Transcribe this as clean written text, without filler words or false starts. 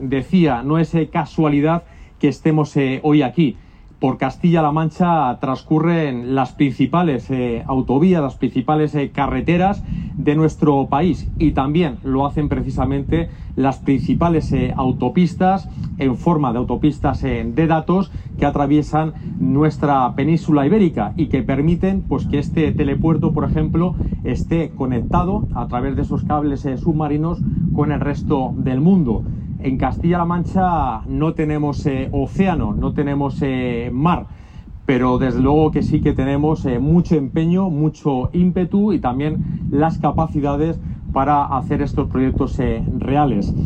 Decía, no es casualidad que estemos hoy aquí. Por Castilla-La Mancha transcurren las principales autovías, las principales carreteras de nuestro país, y también lo hacen precisamente las principales autopistas en forma de autopistas de datos que atraviesan nuestra península ibérica y que permiten pues que este telepuerto, por ejemplo, esté conectado a través de esos cables submarinos con el resto del mundo. En Castilla-La Mancha no tenemos océano, no tenemos mar, pero desde luego que sí que tenemos mucho empeño, mucho ímpetu y también las capacidades para hacer estos proyectos reales.